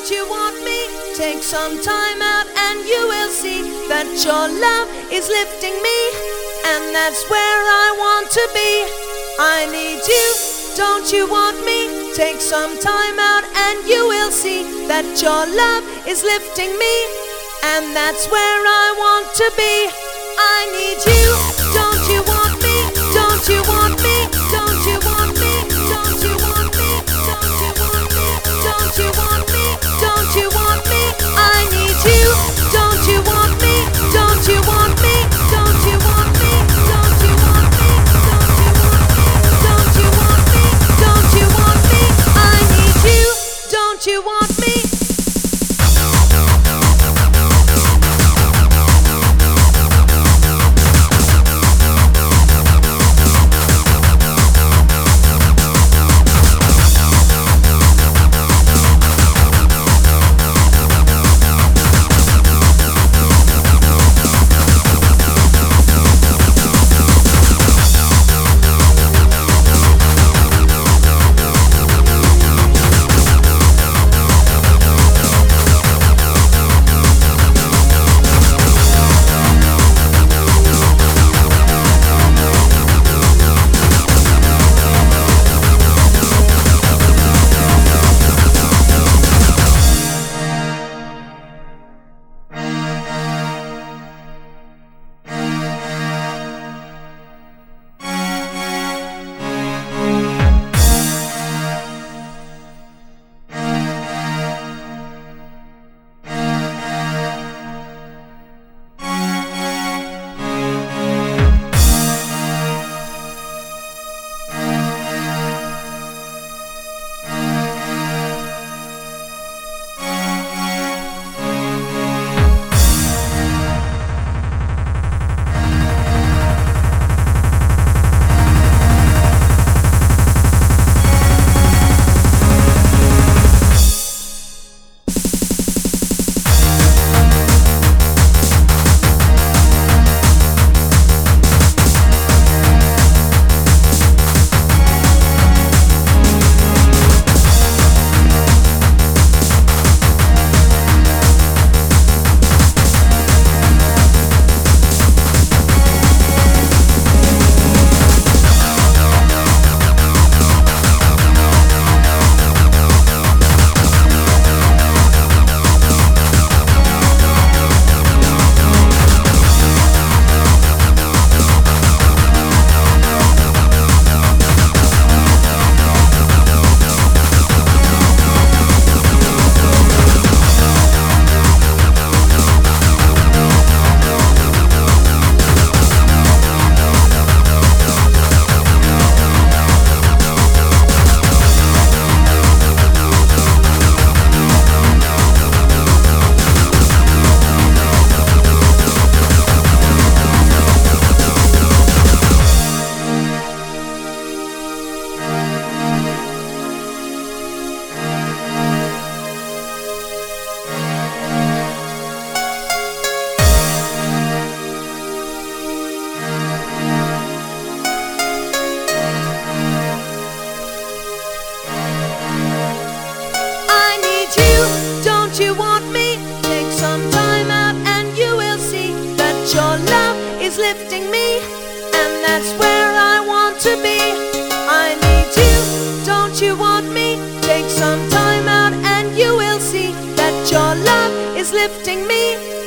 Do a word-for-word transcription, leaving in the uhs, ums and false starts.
you want me? Take some time out and you will see that your love is lifting me, and that's where I want to be. I need you, don't you want me? Take some time out and you will see that your love is lifting me, and that's where I want to be. I need you, don't you want me? Don't you want me? Don't you want me? Don't you want me? Don't you want me? Don't you want me? Don't you want me? I need you, don't you want me? Don't you want me? Don't you want me? Don't you want me? Don't you want me? Don't you want me? I need you, don't you want me? You want me? Take some time out and you will see that your love is lifting me, and that's where I want to be. I need you, don't you want me? Take some time out and you will see that your love is lifting me,